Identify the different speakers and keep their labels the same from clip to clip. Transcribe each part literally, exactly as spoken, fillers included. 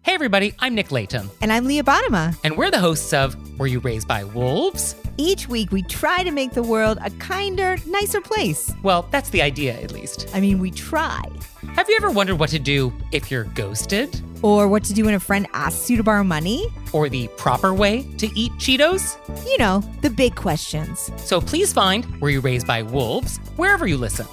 Speaker 1: Hey everybody, I'm Nick Layton.
Speaker 2: And I'm Leah Bottima.
Speaker 1: And we're the hosts of Were You Raised by Wolves?
Speaker 2: Each week we try to make the world a kinder, nicer place.
Speaker 1: Well, that's the idea, at least.
Speaker 2: I mean, we try.
Speaker 1: Have you ever wondered what to do if you're ghosted?
Speaker 2: Or what to do when a friend asks you to borrow money?
Speaker 1: Or the proper way to eat Cheetos?
Speaker 2: You know, the big questions.
Speaker 1: So please find Were You Raised by Wolves wherever you listen.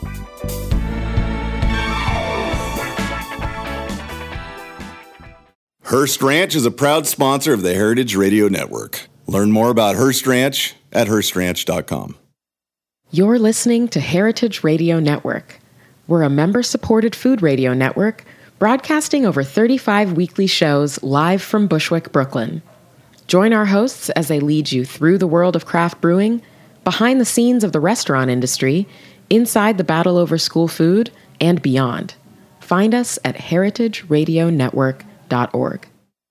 Speaker 3: Hearst Ranch is a proud sponsor of the Heritage Radio Network. Learn more about Hearst Ranch at hearst ranch dot com.
Speaker 4: You're listening to Heritage Radio Network. We're a member-supported food radio network broadcasting over thirty-five weekly shows live from Bushwick, Brooklyn. Join our hosts as they lead you through the world of craft brewing, behind the scenes of the restaurant industry, inside the battle over school food, and beyond. Find us at heritage radio network dot org.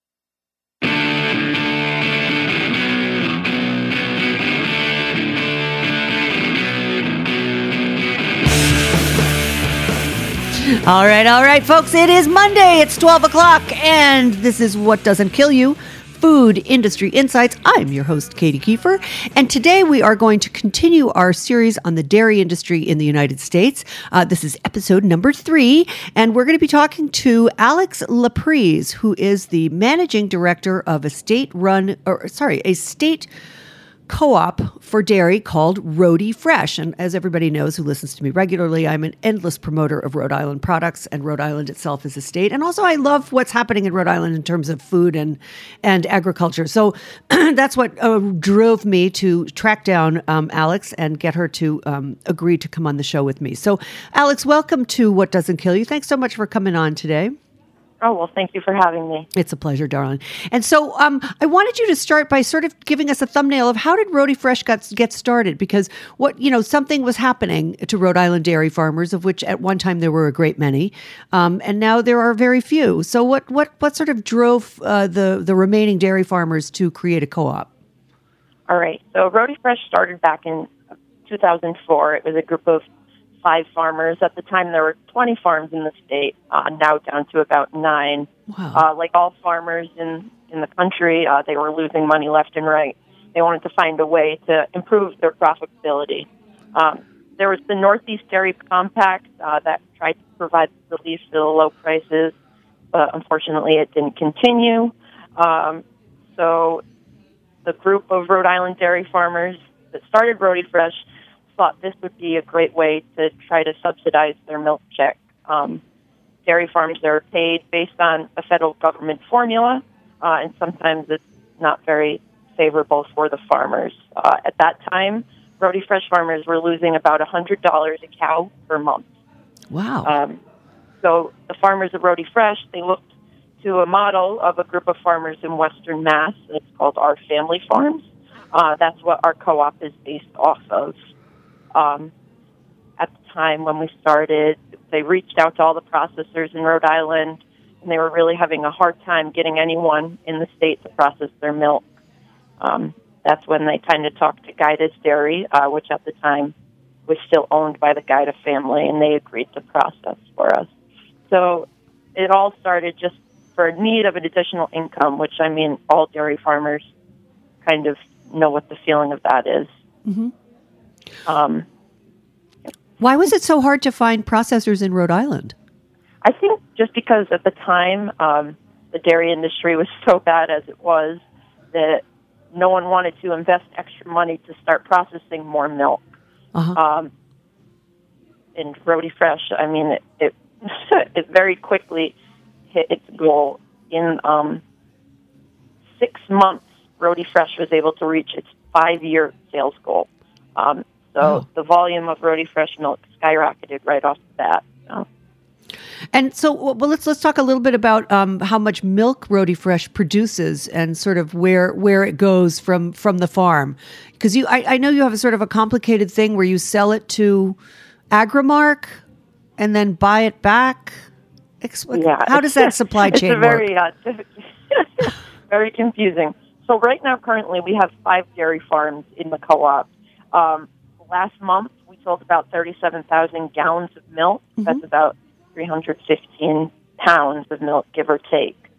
Speaker 5: All right, all right, folks, it is Monday. It's twelve o'clock, and this is What Doesn't Kill You, Food Industry Insights. I'm your host, Katie Kiefer, and today we are going to continue our series on the dairy industry in the United States. Uh, this is episode number three, and we're going to be talking to Alex Laprise, who is the managing director of a state-run, or sorry, a state co-op for dairy called Rhody Fresh. And as everybody knows who listens to me regularly, I'm an endless promoter of Rhode Island products, and Rhode Island itself is a state. And also I love what's happening in Rhode Island in terms of food and, and agriculture. So that's what uh, drove me to track down um, Alex and get her to um, agree to come on the show with me. So Alex, welcome to What Doesn't Kill You. Thanks so much for coming on today.
Speaker 6: Oh, well, thank you for having me.
Speaker 5: It's a pleasure, darling. And so um, I wanted you to start by sort of giving us a thumbnail of how did Rhody Fresh got, get started? Because what, you know, something was happening to Rhode Island dairy farmers, of which at one time there were a great many, um, and now there are very few. So what what what sort of drove uh, the the remaining dairy farmers to create a co-op?
Speaker 6: All right. So Rhody Fresh started back in two thousand four. It was a group of five farmers. At the time, there were twenty farms in the state, uh, now down to about nine.
Speaker 5: Wow.
Speaker 6: Uh, like all farmers in, in the country, uh, they were losing money left and right. They wanted to find a way to improve their profitability. Um, there was the Northeast Dairy Compact uh, that tried to provide relief to the low prices, but unfortunately it didn't continue. Um, so the group of Rhode Island dairy farmers that started Rhody Fresh thought this would be a great way to try to subsidize their milk check. Um, dairy farms are paid based on a federal government formula, uh, and sometimes it's not very favorable for the farmers. Uh, at that time, Rhody Fresh farmers were losing about one hundred dollars a cow per month.
Speaker 5: Wow.
Speaker 6: Um, so the farmers of Rhody Fresh, they looked to a model of a group of farmers in Western Mass. It's called Our Family Farms. Uh, that's what our co-op is based off of. Um, at the time when we started, they reached out to all the processors in Rhode Island, and they were really having a hard time getting anyone in the state to process their milk. Um, that's when they kind of talked to Guida's Dairy, uh, which at the time was still owned by the Guida family, and they agreed to process for us. So it all started just for a need of an additional income, which, I mean, all dairy farmers kind of know what the feeling of that is.
Speaker 5: Mm-hmm.
Speaker 6: Um,
Speaker 5: Why was it so hard to find processors in Rhode Island?
Speaker 6: I think just because at the time um, the dairy industry was so bad as it was that no one wanted to invest extra money to start processing more milk.
Speaker 5: Uh-huh.
Speaker 6: Um, and Rhody Fresh, I mean, it, it, it very quickly hit its goal. In um, six months, Rhody Fresh was able to reach its five-year sales goal. Um, so
Speaker 5: oh.
Speaker 6: the volume of Rhody Fresh milk skyrocketed right off the bat. So.
Speaker 5: And so, well, let's let's talk a little bit about um, how much milk Rhody Fresh produces and sort of where where it goes from from the farm, because you I, I know you have a sort of a complicated thing where you sell it to Agrimark and then buy it back. Expl-
Speaker 6: yeah,
Speaker 5: how does that supply chain
Speaker 6: it's a very,
Speaker 5: work?
Speaker 6: Uh, very confusing. So right now, currently, we have five dairy farms in the co-op. Um, last month, we sold about thirty-seven thousand gallons of milk. Mm-hmm. That's about three hundred fifteen pounds of milk, give or take.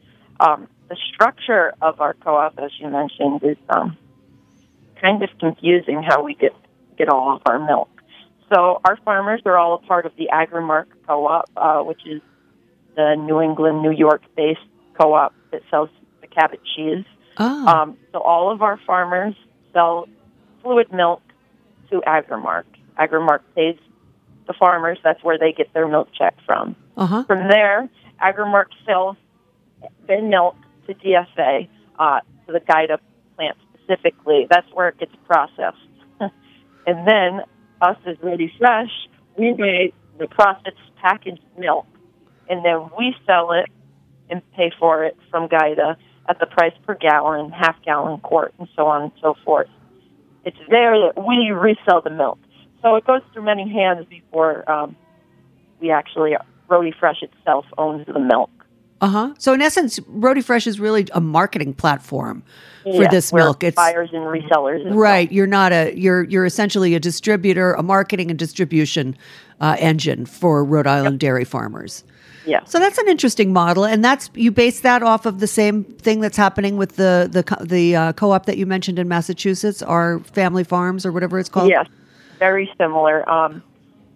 Speaker 6: Um, the structure of our co-op, as you mentioned, is um, kind of confusing how we get, get all of our milk. So our farmers are all a part of the Agrimark Co-op, uh, which is the New England, New York-based co-op that sells the Cabot cheese.
Speaker 5: Oh.
Speaker 6: Um, so all of our farmers sell fluid milk to Agrimark. Agrimark pays the farmers. That's where they get their milk check from.
Speaker 5: Uh-huh.
Speaker 6: From there, Agrimark sells their milk to D F A, uh, to the Gaida plant specifically. That's where it gets processed. And then us as Ready Fresh, we buy the processed packaged milk, and then we sell it and pay for it from Gaida at the price per gallon, half gallon, quart, and so on and so forth. It's there that we resell the milk. So it goes through many hands before um, we actually, Roti Fresh itself owns the milk.
Speaker 5: Uh-huh. So in essence, Roti Fresh is really a marketing platform for
Speaker 6: Yes,
Speaker 5: this
Speaker 6: we're
Speaker 5: milk. It's
Speaker 6: buyers and resellers. as
Speaker 5: right. You're not a you're you're essentially a distributor, a marketing and distribution uh, engine for Rhode Island dairy farmers.
Speaker 6: well. Yeah.
Speaker 5: So that's an interesting model, and that's you base that off of the same thing that's happening with the the co- the uh, co-op that you mentioned in Massachusetts, our Family Farms or whatever it's called.
Speaker 6: Yes, very similar. Um,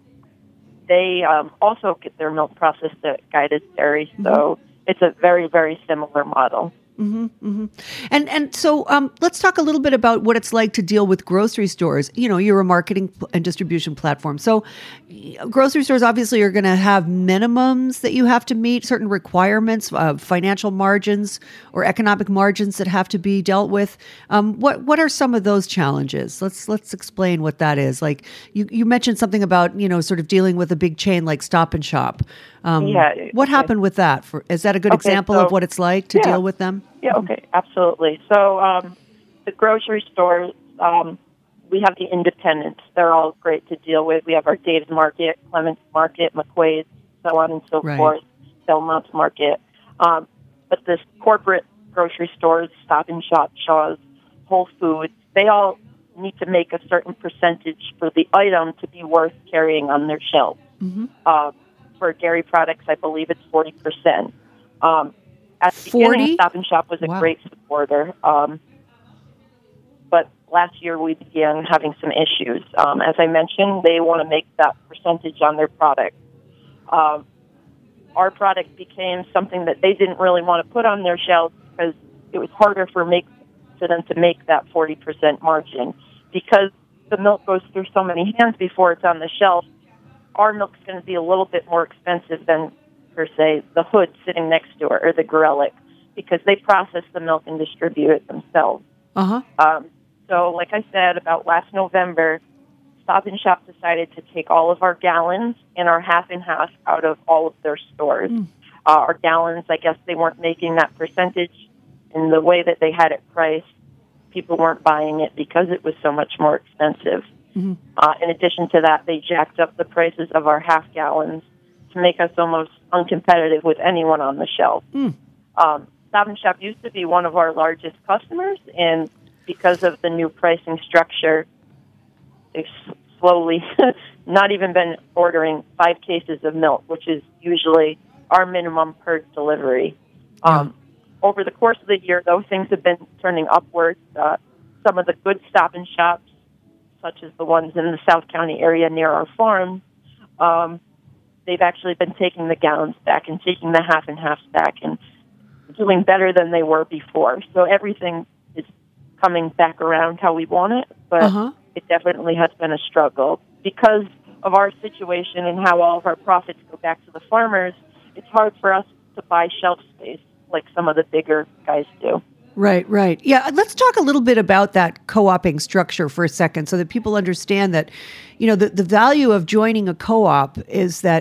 Speaker 6: they um, also get their milk processed at Guided Dairy, so
Speaker 5: Mm-hmm.
Speaker 6: it's a very, very similar model.
Speaker 5: And and so um, let's talk a little bit about what it's like to deal with grocery stores. You know, you're a marketing p- and distribution platform. So y- grocery stores obviously are going to have minimums that you have to meet, certain requirements, uh, financial margins or economic margins that have to be dealt with. Um, what what are some of those challenges? Let's let's explain what that is. Like you, you mentioned something about, you know, sort of dealing with a big chain like Stop and Shop. Um,
Speaker 6: Yeah,
Speaker 5: What
Speaker 6: okay.
Speaker 5: happened with that? For, is that a good
Speaker 6: Okay,
Speaker 5: example
Speaker 6: so-
Speaker 5: of what it's like to
Speaker 6: yeah.
Speaker 5: deal with them?
Speaker 6: Yeah, okay, absolutely. So um, the grocery stores, um, we have the independents. They're all great to deal with. We have our Dave's Market, Clements Market, McQuaid's, so on and so
Speaker 5: Right.
Speaker 6: forth, Belmont's Market. Um, but this corporate grocery stores, Stop and Shop, Shaw's, Whole Foods, they all need to make a certain percentage for the item to be worth carrying on their shelves.
Speaker 5: Mm-hmm.
Speaker 6: Uh, for dairy products, I believe it's forty percent. Um, at the
Speaker 5: forty?
Speaker 6: beginning, Stop and Shop was a
Speaker 5: Wow.
Speaker 6: great supporter. Um, but last year we began having some issues. Um, as I mentioned, they want to make that percentage on their product. Um, our product became something that they didn't really want to put on their shelves because it was harder for make for them to make that forty percent margin. Because the milk goes through so many hands before it's on the shelf, our milk's going to be a little bit more expensive than, per se, the Hood sitting next to it or the Gorelick, because they process the milk and distribute it themselves.
Speaker 5: Uh-huh.
Speaker 6: Um, so, like I said, about last November, Stop and Shop decided to take all of our gallons and our half and half out of all of their stores.
Speaker 5: Mm.
Speaker 6: Uh, our gallons, I guess they weren't making that percentage, and the way that they had it priced, people weren't buying it because it was so much more expensive.
Speaker 5: Mm-hmm.
Speaker 6: Uh, in addition to that, they jacked up the prices of our half gallons to make us almost uncompetitive with anyone on the shelf.
Speaker 5: Mm.
Speaker 6: Um, Stop and Shop used to be one of our largest customers, and because of the new pricing structure, they've s- slowly not even been ordering five cases of milk, which is usually our minimum per delivery. Um, over the course of the year, though, things have been turning upwards. Uh, some of the good Stop and Shops, such as the ones in the South County area near our farm, um, they've actually been taking the gallons back and taking the half and half back and doing better than they were before. So everything is coming back around how we want it, but
Speaker 5: Uh-huh.
Speaker 6: it definitely has been a struggle. Because of our situation and how all of our profits go back to the farmers, it's hard for us to buy shelf space like some of the bigger guys do.
Speaker 5: Right, right. Yeah, let's talk a little bit about that co-oping structure for a second so that people understand that, you know, the, the value of joining a co-op is that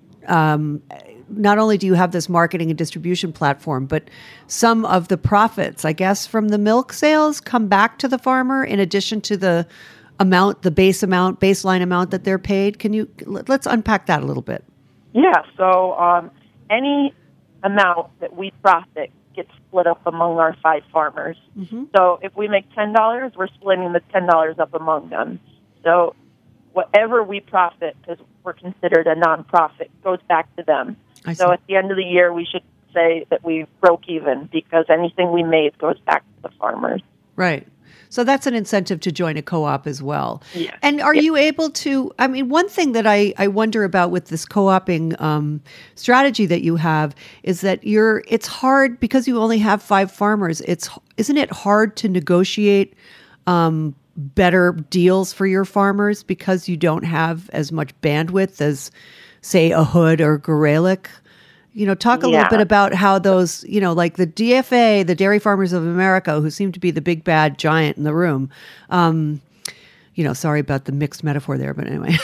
Speaker 5: um, not only do you have this marketing and distribution platform, but some of the profits, I guess, from the milk sales come back to the farmer in addition to the amount, the base amount, baseline amount that they're paid. Can you, let's unpack that a little bit.
Speaker 6: Yeah, so um, any amount that we profit gets split up among our five farmers.
Speaker 5: Mm-hmm.
Speaker 6: So if we make ten dollars, we're splitting the ten dollars up among them. So whatever we profit, because we're considered a nonprofit, goes back to them.
Speaker 5: I see.
Speaker 6: So at the end of the year, we should say that we broke even because anything we made goes back to the farmers.
Speaker 5: Right. So that's an incentive to join a co-op as well.
Speaker 6: Yeah.
Speaker 5: And are
Speaker 6: Yeah.
Speaker 5: you able to, I mean, one thing that I, I wonder about with this co-oping um, strategy that you have is that you're, it's hard because you only have five farmers. It's, isn't it hard to negotiate um, better deals for your farmers because you don't have as much bandwidth as, say, a Hood or Gorelick? You know, talk a
Speaker 6: Yeah.
Speaker 5: little bit about how those, you know, like the D F A, the Dairy Farmers of America, who seem to be the big bad giant in the room. Um, you know, sorry about the mixed metaphor there, but anyway.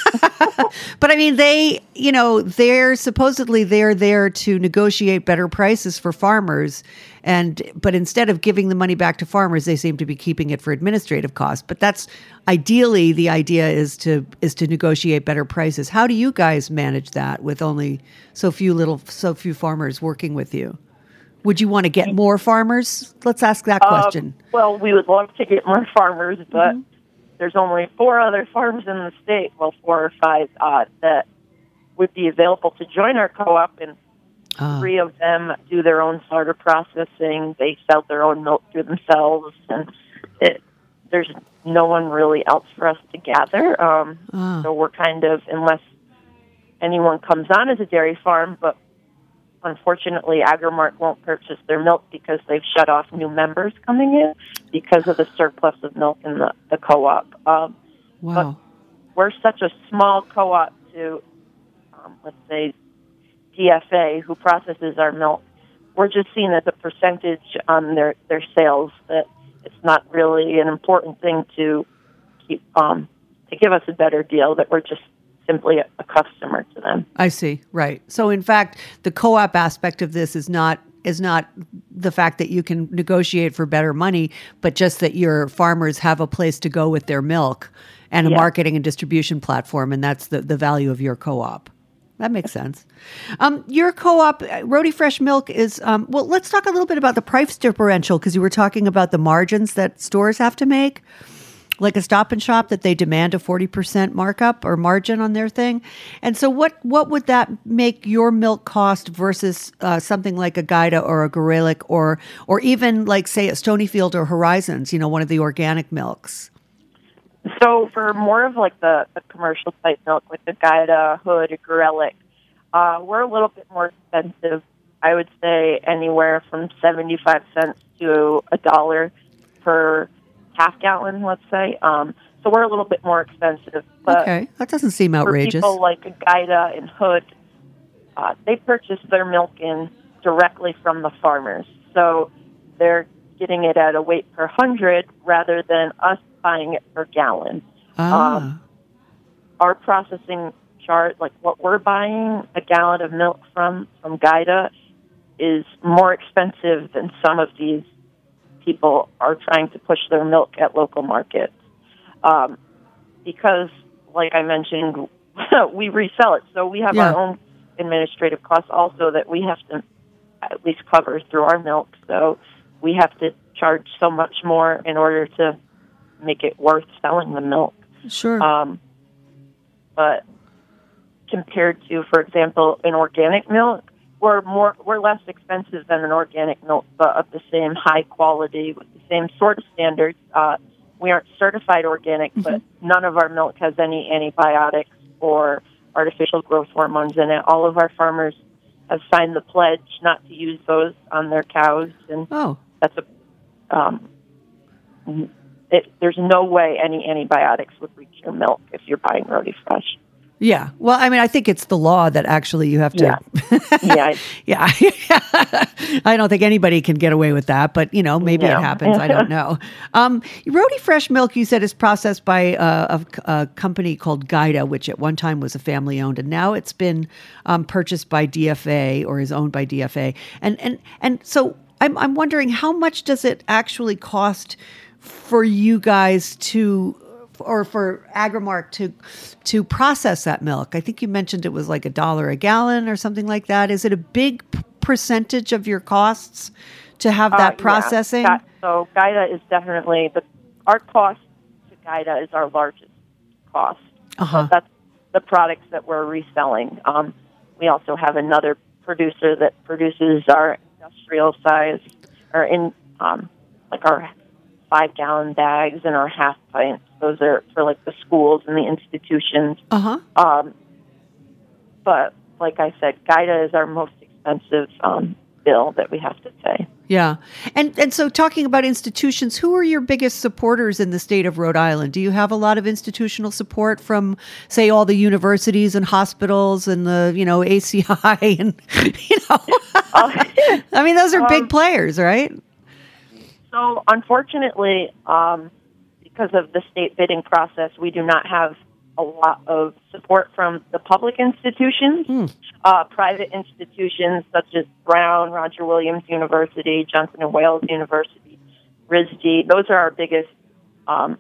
Speaker 5: But I mean, they, you know, they're supposedly they're there to negotiate better prices for farmers. And, but instead of giving the money back to farmers, they seem to be keeping it for administrative costs. But that's ideally the idea is to, is to negotiate better prices. How do you guys manage that with only so few little, so few farmers working with you? Would you want to get more farmers? Let's ask that question.
Speaker 6: Uh, well, we would love to get more farmers, but
Speaker 5: Mm-hmm.
Speaker 6: there's only four other farms in the state, well, four or five, uh, that would be available to join our co-op, and
Speaker 5: Ah.
Speaker 6: three of them do their own slaughter processing. They sell their own milk to themselves, and it, there's no one really else for us to gather. Um,
Speaker 5: Ah.
Speaker 6: So we're kind of, unless anyone comes on as a dairy farm, but unfortunately, Agrimark won't purchase their milk because they've shut off new members coming in because of the surplus of milk in the, the co-op. Um,
Speaker 5: Wow.
Speaker 6: we're such a small co-op to, um, let's say, D F A, who processes our milk. We're just seen as a percentage on their, their sales, that it's not really an important thing to keep um, to give us a better deal, that we're just simply a, a customer to them.
Speaker 5: I see. Right. So in fact, the co-op aspect of this is not is not the fact that you can negotiate for better money, but just that your farmers have a place to go with their milk and a
Speaker 6: Yeah.
Speaker 5: marketing and distribution platform, and that's the, the value of your co-op. That makes sense. Um, your co-op, uh, Rhody Fresh Milk, is, um, well, let's talk a little bit about the price differential, because you were talking about the margins that stores have to make. Like a Stop and Shop, that they demand a forty percent markup or margin on their thing. And so what, what would that make your milk cost versus uh, something like a Gaida or a Gorelick, or or even like, say, a Stonyfield or Horizons, you know, one of the organic milks?
Speaker 6: So for more of like the, the commercial type milk with the Gaida, Hood, or Gorelick, uh, we're a little bit more expensive. I would say anywhere from seventy-five cents to a dollar per half gallon, let's say. Um, so we're a little bit more expensive. But
Speaker 5: Okay, that doesn't seem
Speaker 6: for
Speaker 5: outrageous.
Speaker 6: people like a Gaida and Hood, uh, they purchase their milk in directly from the farmers. So they're getting it at a weight per hundred rather than us buying it per gallon.
Speaker 5: Ah,
Speaker 6: Um, our processing chart, like what we're buying a gallon of milk from, from Gaida, is more expensive than some of these people are trying to push their milk at local markets. Um, because, like I mentioned, we resell it. So we have
Speaker 5: Yeah.
Speaker 6: our own administrative costs also that we have to at least cover through our milk. So we have to charge so much more in order to make it worth selling the milk.
Speaker 5: sure.
Speaker 6: Um, but compared to, for example, an organic milk, we're more we're less expensive than an organic milk, but of the same high quality with the same sort of standards. Uh, we aren't certified organic,
Speaker 5: Mm-hmm.
Speaker 6: but none of our milk has any antibiotics or artificial growth hormones in it. All of our farmers have signed the pledge not to use those on their cows, and
Speaker 5: oh,
Speaker 6: that's a um, it, there's no way any antibiotics would reach your milk if you're buying Rhody Fresh.
Speaker 5: yeah. Well, I mean, I think it's the law that actually you have to.
Speaker 6: Yeah.
Speaker 5: Yeah. I don't think anybody can get away with that, but you know, maybe
Speaker 6: No.
Speaker 5: it happens. I don't know. Um, Rhody Fresh Milk, you said, is processed by uh, a, a company called Gaida, which at one time was a family owned, and now it's been um, purchased by D F A, or is owned by D F A. And and and so I'm I'm wondering, how much does it actually cost for you guys to, or for Agrimark to to process that milk? I think you mentioned it was like a dollar a gallon or something like that. Is it a big p- percentage of your costs to have
Speaker 6: Uh,
Speaker 5: that
Speaker 6: yeah.
Speaker 5: processing?
Speaker 6: Ga- so Gaida is definitely, the our cost to Gaida is our largest cost.
Speaker 5: Uh-huh.
Speaker 6: So that's the products that we're reselling. Um, we also have another producer that produces our industrial size, or in um, like our five gallon bags and our half pints. Those are for like the schools and the institutions.
Speaker 5: Uh-huh.
Speaker 6: Um, but like I said, Gaida is our most expensive um, bill that we have to pay.
Speaker 5: Yeah. And and so talking about institutions, who are your biggest supporters in the state of Rhode Island? Do you have a lot of institutional support from, say, all the universities and hospitals and the, you know, A C I and, you know, I mean, those are big
Speaker 6: um,
Speaker 5: players, right?
Speaker 6: So unfortunately, um, because of the state bidding process, we do not have a lot of support from the public institutions.
Speaker 5: Hmm.
Speaker 6: Uh, private institutions such as Brown, Roger Williams University, Johnson and Wales University, R I S D, those are our biggest, um,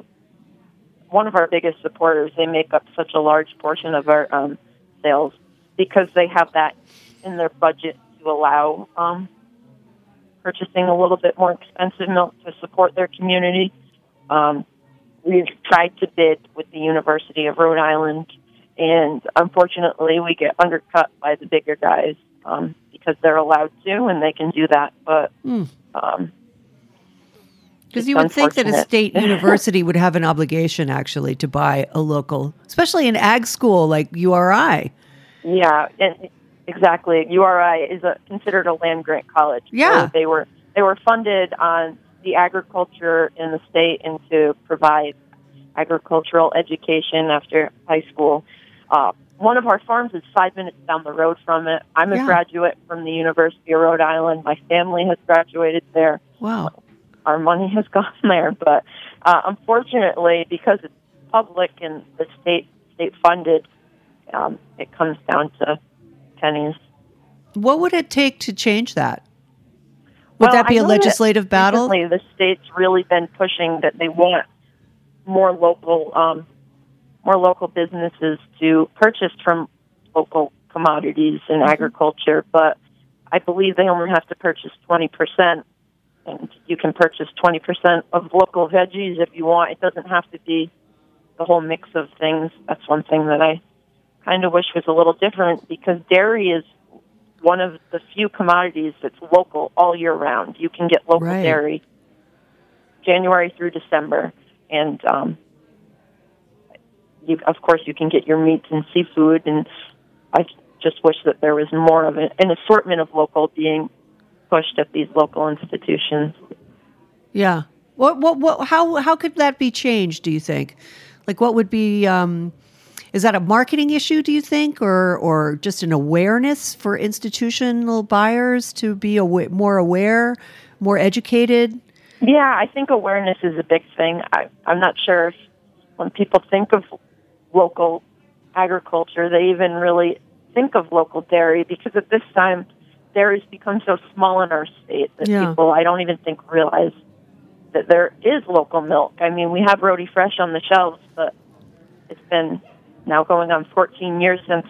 Speaker 6: one of our biggest supporters. They make up such a large portion of our um, sales because they have that in their budget to allow um, purchasing a little bit more expensive milk to support their community. Um, we've tried to bid with the University of Rhode Island, and unfortunately we get undercut by the bigger guys um, because they're allowed to and they can do that. But
Speaker 5: Mm.
Speaker 6: um,
Speaker 5: Because
Speaker 6: it's
Speaker 5: you would think that a
Speaker 6: unfortunate.
Speaker 5: state university would have an obligation actually to buy a local, especially an ag school like U R I.
Speaker 6: Yeah, and exactly. U R I is a, considered a land grant college.
Speaker 5: Yeah.
Speaker 6: So they were they were funded on the agriculture in the state and to provide agricultural education after high school. Uh, one of our farms is five minutes down the road from it. I'm a
Speaker 5: Yeah.
Speaker 6: graduate from the University of Rhode Island. My family has graduated there.
Speaker 5: Wow.
Speaker 6: Our money has gone there, but uh, unfortunately, because it's public and the state state funded, um, it comes down to pennies.
Speaker 5: What would it take to change that? Would
Speaker 6: Well,
Speaker 5: that be
Speaker 6: I
Speaker 5: a
Speaker 6: know that
Speaker 5: legislative battle?
Speaker 6: recently the state's really been pushing that they want more local, um, more local businesses to purchase from local commodities and
Speaker 5: Mm-hmm.
Speaker 6: agriculture. But I believe they only have to purchase twenty percent, and you can purchase twenty percent of local veggies if you want. It doesn't have to be the whole mix of things. That's one thing that I kind of wish was a little different, because dairy is one of the few commodities that's local all year round. You can get local
Speaker 5: Right.
Speaker 6: dairy January through December, and um, you, of course, you can get your meats and seafood. And I just wish that there was more of an, an assortment of local being pushed at these local institutions.
Speaker 5: Yeah. What, what, what, how, how could that be changed, do you think? Like, what would be, um, is that a marketing issue, do you think, or, or just an awareness for institutional buyers to be awa- more aware, more educated?
Speaker 6: Yeah, I think awareness is a big thing. I, I'm not sure if when people think of local agriculture, they even really think of local dairy, because at this time, dairy's become so small in our state that
Speaker 5: Yeah.
Speaker 6: people, I don't even think, realize that there is local milk. I mean, we have Rhody Fresh on the shelves, but it's been now going on fourteen years since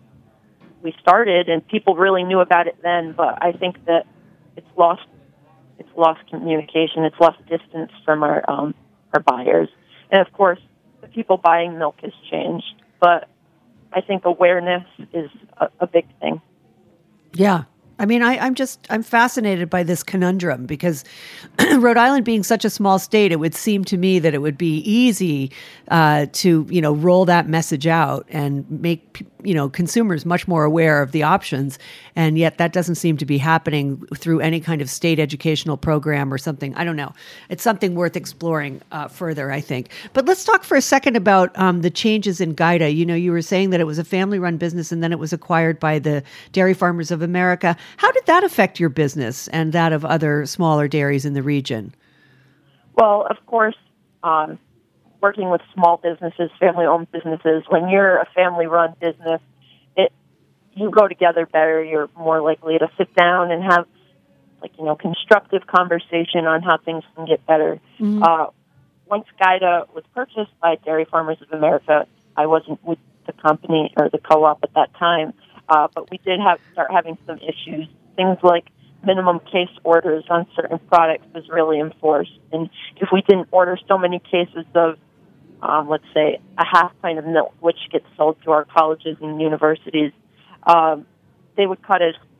Speaker 6: we started, and people really knew about it then, but I think that it's lost it's lost communication, it's lost distance from our um, our buyers. And of course, the people buying milk has changed, but I think awareness is a, a big thing.
Speaker 5: Yeah. I mean, I, I'm just, I'm fascinated by this conundrum, because Rhode Island being such a small state, it would seem to me that it would be easy uh, to, you know, roll that message out and make, you know, consumers much more aware of the options. And yet that doesn't seem to be happening through any kind of state educational program or something. I don't know. It's something worth exploring uh, further, I think. But let's talk for a second about um, the changes in Gaida. You know, you were saying that it was a family-run business and then it was acquired by the Dairy Farmers of America. How did that affect your business and that of other smaller dairies in the region?
Speaker 6: Well, of course, um, working with small businesses, family-owned businesses, when you're a family-run business, it you go together better. You're more likely to sit down and have, like, you know, constructive conversation on how things can get better.
Speaker 5: Mm-hmm.
Speaker 6: Uh, once Gaida was purchased by Dairy Farmers of America, I wasn't with the company or the co-op at that time, uh, but we did have start having some issues. Things like minimum case orders on certain products was really enforced. And if we didn't order so many cases of, um, let's say, a half pint of milk, which gets sold to our colleges and universities, um, they would cut us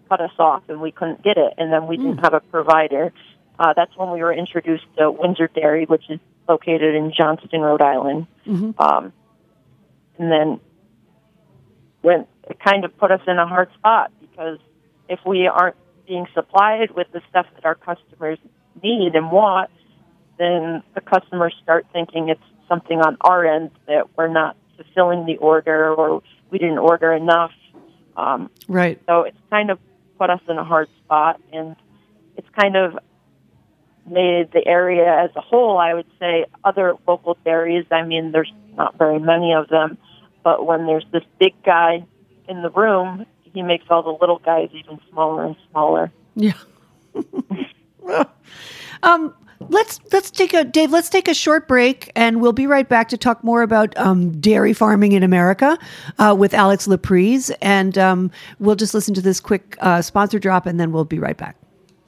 Speaker 6: cut us off and we couldn't get it, and then we didn't
Speaker 5: Mm.
Speaker 6: have a provider. Uh, that's when we were introduced to Windsor Dairy, which is located in Johnston, Rhode Island.
Speaker 5: Mm-hmm.
Speaker 6: Um, and then when it kind of put us in a hard spot, because if we aren't being supplied with the stuff that our customers need and want, then the customers start thinking it's something on our end that we're not fulfilling the order or we didn't order enough. Um,
Speaker 5: Right.
Speaker 6: so it's kind of put us in a hard spot, and it's kind of made the area as a whole, I would say, other local dairies, I mean, there's not very many of them, but when there's this big guy in the room, he makes all the little guys even smaller and smaller.
Speaker 5: Yeah. um, let's let's take a Dave. Let's take a short break, and we'll be right back to talk more about um, dairy farming in America uh, with Alex Laprise, and um, we'll just listen to this quick uh, sponsor drop, and then we'll be right back.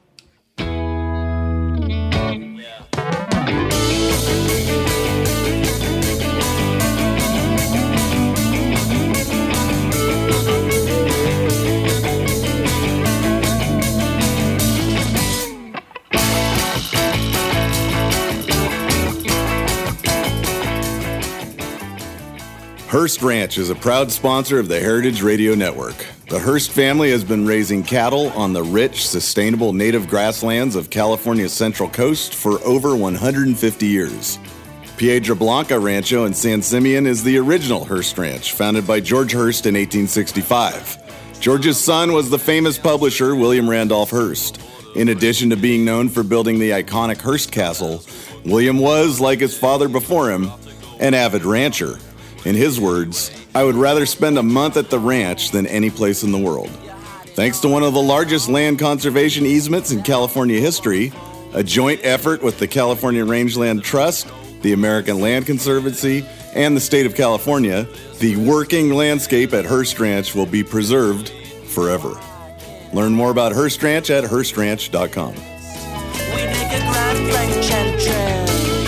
Speaker 3: Hearst Ranch is a proud sponsor of the Heritage Radio Network. The Hearst family has been raising cattle on the rich, sustainable native grasslands of California's Central Coast for over one hundred fifty years. Piedra Blanca Rancho in San Simeon is the original Hearst Ranch, founded by George Hearst in eighteen sixty-five. George's son was the famous publisher William Randolph Hearst. In addition to being known for building the iconic Hearst Castle, William was, like his father before him, an avid rancher. In his words, "I would rather spend a month at the ranch than any place in the world." Thanks to one of the largest land conservation easements in California history, a joint effort with the California Rangeland Trust, the American Land Conservancy, and the state of California, the working landscape at Hearst Ranch will be preserved forever. Learn more about Hearst Ranch at hearst ranch dot com.
Speaker 7: We make a grand French entrance.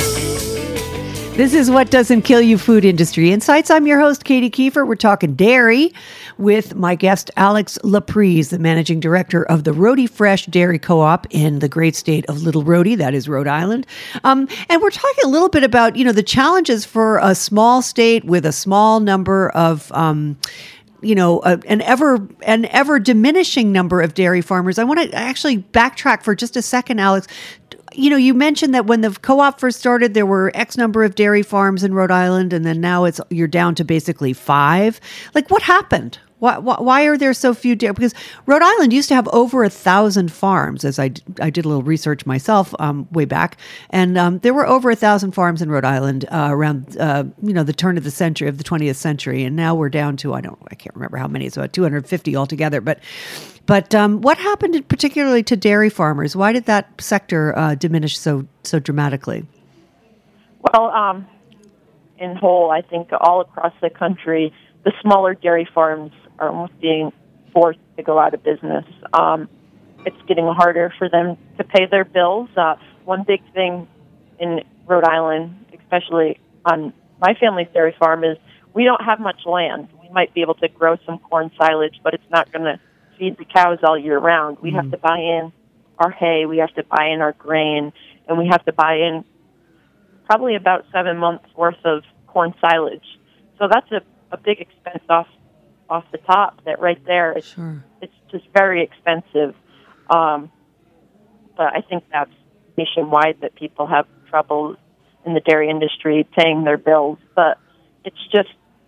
Speaker 5: This is What Doesn't Kill You Food Industry Insights. I'm your host, Katie Kiefer. We're talking dairy with my guest, Alex Laprise, the managing director of the Rhody Fresh Dairy Co-op in the great state of Little Rhody, that is Rhode Island. Um, and we're talking a little bit about, you know, the challenges for a small state with a small number of um you know, uh, an ever an ever diminishing number of dairy farmers. I want to actually backtrack for just a second, Alex. You know, you mentioned that when the co-op first started, there were X number of dairy farms in Rhode Island, and then now it's you're down to basically five. Like, what happened? Why, why, why are there so few dairy? Because Rhode Island used to have over a thousand farms, as I, I did a little research myself um, way back, and um, there were over a thousand farms in Rhode Island uh, around uh, you know the turn of the century of the twentieth century, and now we're down to I don't I can't remember how many. It's about two hundred fifty altogether, but. But um, what happened particularly to dairy farmers? Why did that sector uh, diminish so so dramatically?
Speaker 6: Well, um, in whole, I think all across the country, the smaller dairy farms are almost being forced to go out of business. Um, it's getting harder for them to pay their bills. Uh, one big thing in Rhode Island, especially on my family's dairy farm, is we don't have much land. We might be able to grow some corn silage, but it's not going to feed the cows all year round. We mm. have to buy in our hay, we have to buy in our grain, and we have to buy in probably about seven months worth of corn silage. So that's a, a big expense off off the top. That right there, it's,
Speaker 5: sure.
Speaker 6: it's just very expensive. Um, but I think that's nationwide that people have trouble in the dairy industry paying their bills. But it's just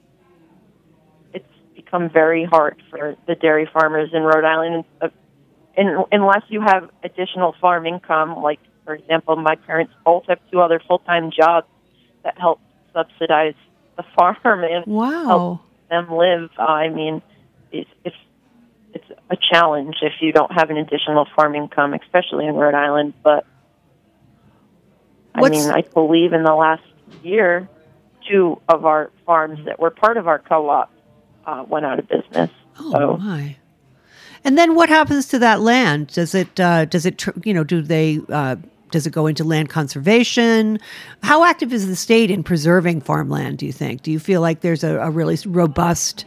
Speaker 6: become very hard for the dairy farmers in Rhode Island, uh, in, unless you have additional farm income. Like, for example, my parents both have two other full-time jobs that help subsidize the farm and
Speaker 5: wow.
Speaker 6: help them live. Uh, I mean, it's, it's it's a challenge if you don't have an additional farm income, especially in Rhode Island. But
Speaker 5: What's...
Speaker 6: I mean, I believe in the last year, two of our farms that were part of our co-op Uh, went out of business.
Speaker 5: Oh
Speaker 6: so.
Speaker 5: my! And then what happens to that land? Does it? Uh, does it? Tr- you know? Do they? Uh, does it go into land conservation? How active is the state in preserving farmland? Do you think? Do you feel like there's a, a really robust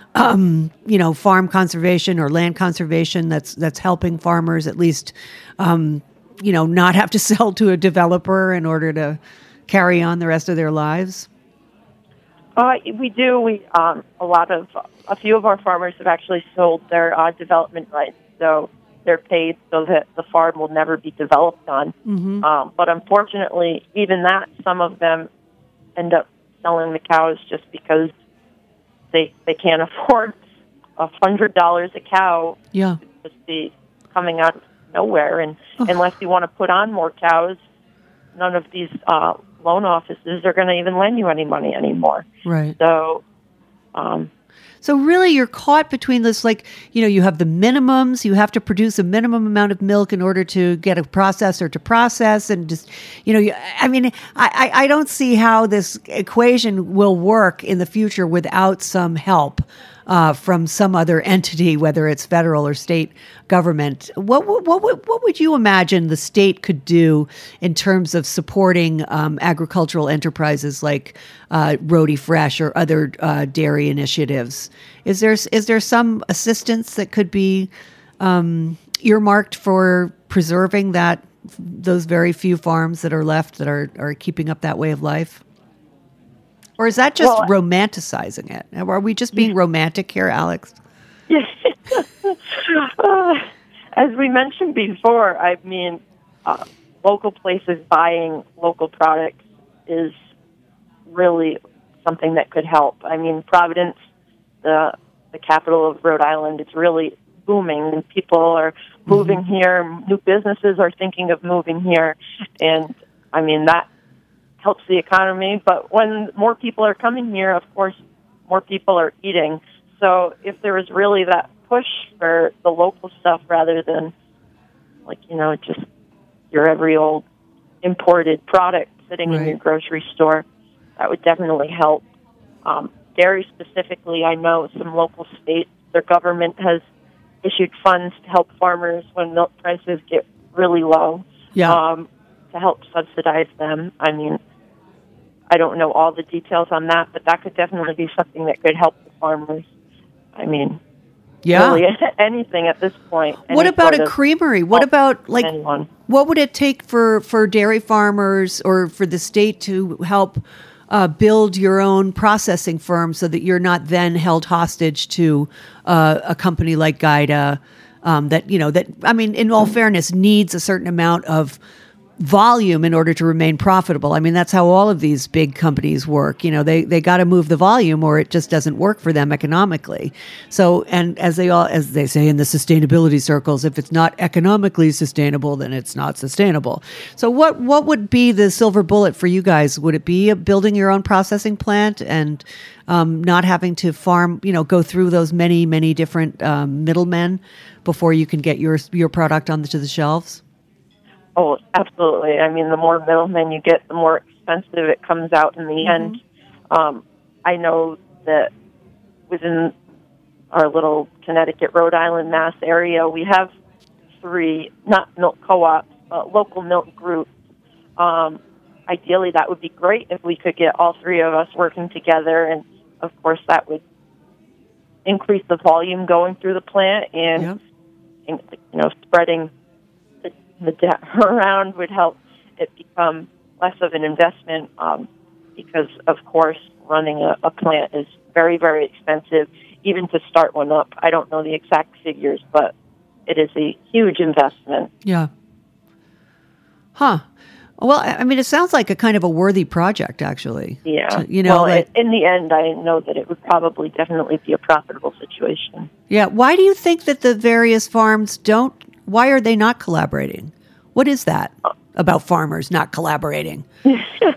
Speaker 5: um, you know, farm conservation or land conservation that's that's helping farmers at least, um, you know, not have to sell to a developer in order to carry on the rest of their lives?
Speaker 6: Uh, we do. We um, a lot of a few of our farmers have actually sold their uh, development rights, so they're paid so that the farm will never be developed on.
Speaker 5: Mm-hmm.
Speaker 6: Um, but unfortunately, even that, some of them end up selling the cows just because they they can't afford a hundred dollars a cow.
Speaker 5: Yeah,
Speaker 6: to just be coming out of nowhere, and oh. unless you want to put on more cows, none of these uh, loan offices are going to even lend you any money anymore.
Speaker 5: Right.
Speaker 6: So, um,
Speaker 5: so really, you're caught between this, like, you know, you have the minimums, you have to produce a minimum amount of milk in order to get a processor to process, and just, you know, you, I mean, I, I, I don't see how this equation will work in the future without some help uh, from some other entity, whether it's federal or state government. What, what, what, would, what would you imagine the state could do in terms of supporting um, agricultural enterprises like uh, Rhody Fresh or other uh, dairy initiatives? Is there is there some assistance that could be um, earmarked for preserving that those very few farms that are left that are, are keeping up that way of life? Or is that just well, romanticizing it? Are we just being romantic here, Alex?
Speaker 6: uh, as we mentioned before, I mean, uh, local places buying local products is really something that could help. I mean, Providence, the the capital of Rhode Island, it's really booming, and people are moving mm-hmm. here. New businesses are thinking of moving here, and I mean that helps the economy. But when more people are coming here, of course, more people are eating. So if there was really that push for the local stuff rather than, like, you know, just your every old imported product sitting right. in your grocery store, that would definitely help. Um, dairy specifically, I know some local states, their government has issued funds to help farmers when milk prices get really low,
Speaker 5: yeah.
Speaker 6: um, to help subsidize them. I mean, I don't know all the details on that, but that could definitely be something that could help the farmers. I mean,
Speaker 5: yeah.
Speaker 6: really anything at this point.
Speaker 5: What about a creamery? What about, like,
Speaker 6: anyone.
Speaker 5: What would it take for, for dairy farmers or for the state to help uh, build your own processing firm so that you're not then held hostage to uh, a company like Gaida um, that, you know, that, I mean, in all fairness, needs a certain amount of volume in order to remain profitable. I mean, that's how all of these big companies work. You know, they, they got to move the volume or it just doesn't work for them economically. So, and as they all, as they say in the sustainability circles, if it's not economically sustainable, then it's not sustainable. So what, what would be the silver bullet for you guys? Would it be building your own processing plant and um, not having to farm, you know, go through those many, many different um, middlemen before you can get your, your product onto the shelves?
Speaker 6: Oh, absolutely. I mean, the more middlemen you get, the more expensive it comes out in the mm-hmm. end. Um, I know that within our little Connecticut, Rhode Island, Mass area, we have three, not milk co-ops, but local milk groups. Um, ideally, that would be great if we could get all three of us working together, and of course, that would increase the volume going through the plant, and, yep. and you know, spreading the debt around would help it become less of an investment um, because, of course, running a, a plant is very, very expensive, even to start one up. I don't know the exact figures, but it is a huge investment.
Speaker 5: Yeah. Huh. Well, I mean, it sounds like a kind of a worthy project, actually.
Speaker 6: Yeah.
Speaker 5: To, you know,
Speaker 6: well,
Speaker 5: like,
Speaker 6: in the end, I know that it would probably definitely be a profitable situation.
Speaker 5: Yeah. Why do you think that the various farms don't Why are they not collaborating? What is that about farmers not collaborating?
Speaker 6: um,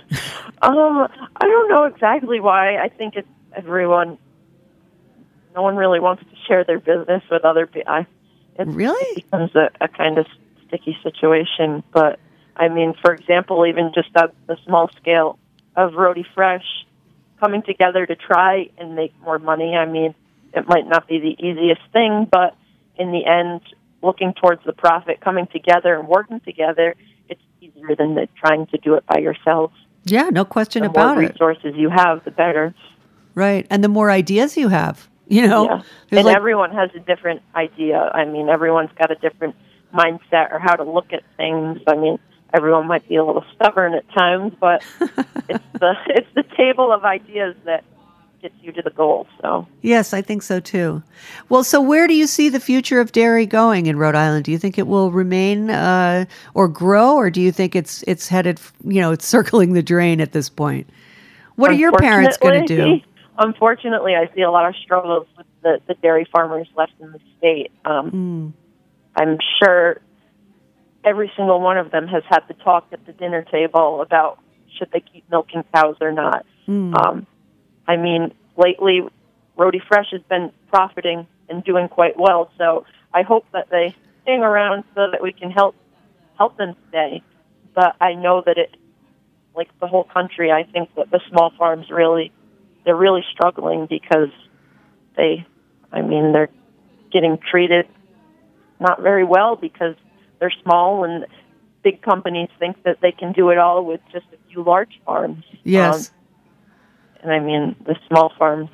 Speaker 6: I don't know exactly why. I think it's everyone. No one really wants to share their business with other people.
Speaker 5: Really?
Speaker 6: It becomes a, a kind of sticky situation. But, I mean, for example, even just at the small scale of Rhody Fresh coming together to try and make more money, I mean, it might not be the easiest thing, but in the end, looking towards the profit, coming together and working together, it's easier than the, trying to do it by yourself.
Speaker 5: Yeah, no question
Speaker 6: the
Speaker 5: about
Speaker 6: more
Speaker 5: it.
Speaker 6: resources you have, the better.
Speaker 5: Right, and the more ideas you have, You know,
Speaker 6: Yeah.
Speaker 5: There's
Speaker 6: And
Speaker 5: like-
Speaker 6: everyone has a different idea. I mean, everyone's got a different mindset or how to look at things. I mean, everyone might be a little stubborn at times, but it's the it's the table of ideas that gets you to the goal. So
Speaker 5: Yes, I think so too. Well, so where do you see the future of dairy going in Rhode Island? Do you think it will remain uh, or grow, or do you think it's it's headed, you know, it's circling the drain at this point? What are your parents going to do?
Speaker 6: Unfortunately, I see a lot of struggles with the, the dairy farmers left in the state. Um,
Speaker 5: Mm.
Speaker 6: I'm sure every single one of them has had the talk at the dinner table about should they keep milking cows or not.
Speaker 5: Mm.
Speaker 6: Um, I mean, lately, Rhody Fresh has been profiting and doing quite well, so I hope that they hang around so that we can help help them stay. But I know that it, like the whole country, I think that the small farms really, they're really struggling because they, I mean, they're getting treated not very well because they're small and big companies think that they can do it all with just a few large farms.
Speaker 5: Yes.
Speaker 6: Um, and I mean, the small farms,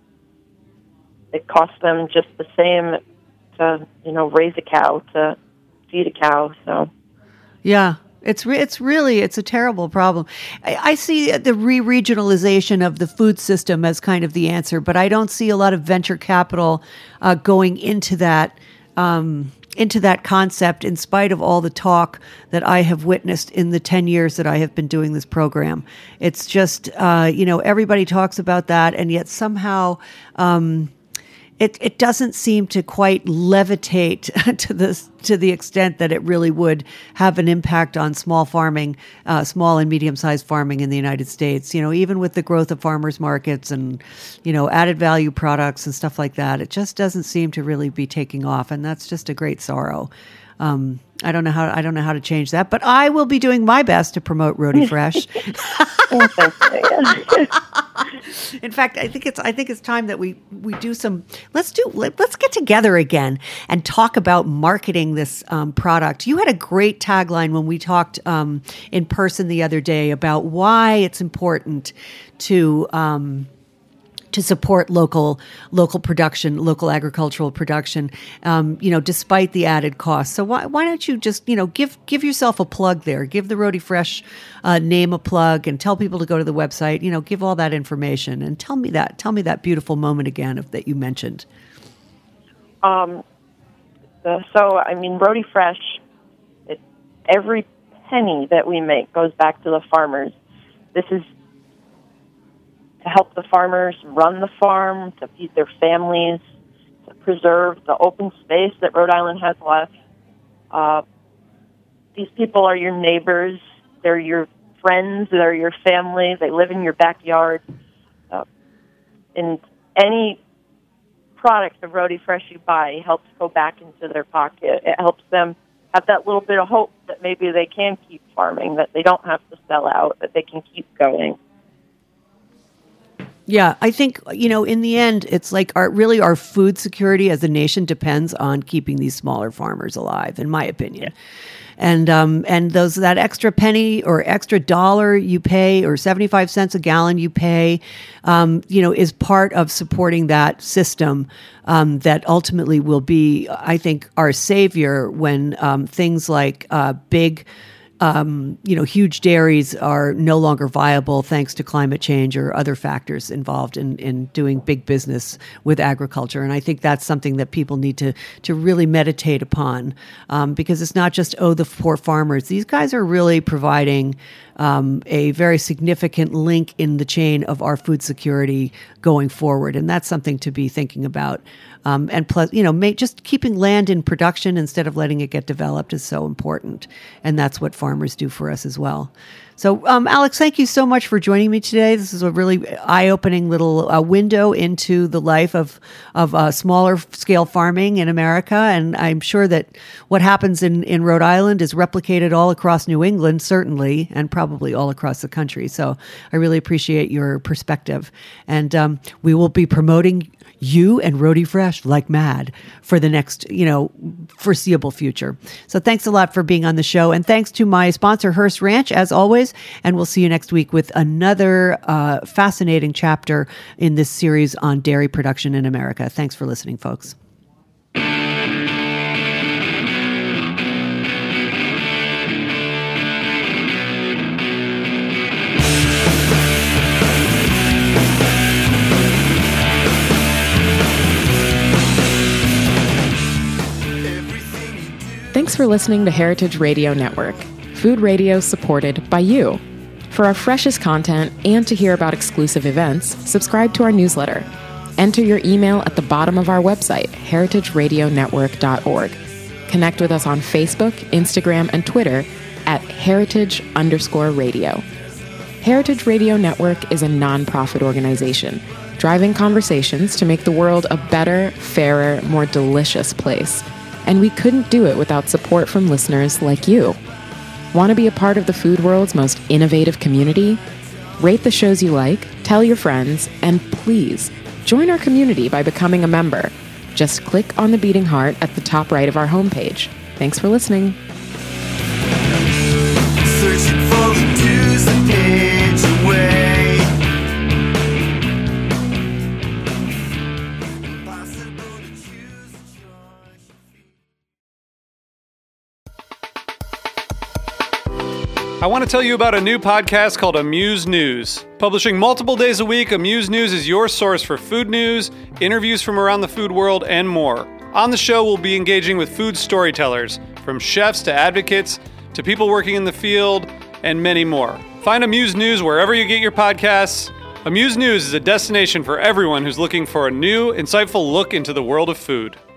Speaker 6: it costs them just the same to, you know, raise a cow, to feed a cow. So,
Speaker 5: Yeah. It's re- it's really it's a terrible problem. I, I see the re-regionalization of the food system as kind of the answer, but I don't see a lot of venture capital uh, going into that um, into that concept. In spite of all the talk that I have witnessed in the ten years that I have been doing this program, it's just uh, you know everybody talks about that, and yet somehow. Um, It it doesn't seem to quite levitate to the to the extent that it really would have an impact on small farming, uh, small and medium sized farming in the United States. You know, even with the growth of farmers markets and you know added value products and stuff like that, it just doesn't seem to really be taking off, and that's just a great sorrow. Um, I don't know how I don't know how to change that, but I will be doing my best to promote Rhody Fresh. In fact, I think it's I think it's time that we, we do some. Let's do let, let's get together again and talk about marketing this um, product. You had a great tagline when we talked um, in person the other day about why it's important to. Um, to support local local production, local agricultural production, um, you know, despite the added costs. So why why don't you just, you know, give give yourself a plug there, give the Rhody Fresh uh, name a plug, and tell people to go to the website. You know, give all that information and tell me that tell me that beautiful moment again of, that you mentioned.
Speaker 6: Um, uh, so I mean, Rhody Fresh, it, every penny that we make goes back to the farmers. This is to help the farmers run the farm, to feed their families, to preserve the open space that Rhode Island has left. Uh, these people are your neighbors. They're your friends. They're your family. They live in your backyard. Uh, and any product of Rhody Fresh you buy helps go back into their pocket. It helps them have that little bit of hope that maybe they can keep farming, that they don't have to sell out, that they can keep going.
Speaker 5: Yeah, I think, you know, in the end, it's like our really our food security as a nation depends on keeping these smaller farmers alive, in my opinion. Yeah. And um, and those that extra penny or extra dollar you pay or seventy-five cents a gallon you pay, um, you know, is part of supporting that system um, that ultimately will be, I think, our savior when um, things like uh, big Um, you know, huge dairies are no longer viable thanks to climate change or other factors involved in, in doing big business with agriculture. And I think that's something that people need to to really meditate upon um, because it's not just, oh, the poor farmers. These guys are really providing um, a very significant link in the chain of our food security going forward. And that's something to be thinking about. Um, and plus, you know, may, just keeping land in production instead of letting it get developed is so important. And that's what farmers do for us as well. So, um, Alex, thank you so much for joining me today. This is a really eye-opening little uh, window into the life of of uh, smaller scale farming in America. And I'm sure that what happens in, in Rhode Island is replicated all across New England, certainly, and probably all across the country. So I really appreciate your perspective. And um, we will be promoting you and Roti Fresh like mad for the next, you know, foreseeable future. So thanks a lot for being on the show. And thanks to my sponsor, Hearst Ranch, as always. And we'll see you next week with another uh, fascinating chapter in this series on dairy production in America. Thanks for listening, folks.
Speaker 4: Thanks for listening to Heritage Radio Network, food radio supported by you. For our freshest content and to hear about exclusive events, subscribe to our newsletter. Enter your email at the bottom of our website, heritage radio network dot org. Connect with us on Facebook, Instagram, and Twitter at heritage underscore radio. Heritage Radio Network is a nonprofit organization driving conversations to make the world a better, fairer, more delicious place. And we couldn't do it without support from listeners like you. Want to be a part of the food world's most innovative community? Rate the shows you like, tell your friends, and please join our community by becoming a member. Just click on the beating heart at the top right of our homepage. Thanks for listening.
Speaker 7: Searching for the dues and page away.
Speaker 8: I want to tell you about a new podcast called Amuse News. Publishing multiple days a week, Amuse News is your source for food news, interviews from around the food world, and more. On the show, we'll be engaging with food storytellers, from chefs to advocates to people working in the field, and many more. Find Amuse News wherever you get your podcasts. Amuse News is a destination for everyone who's looking for a new, insightful look into the world of food.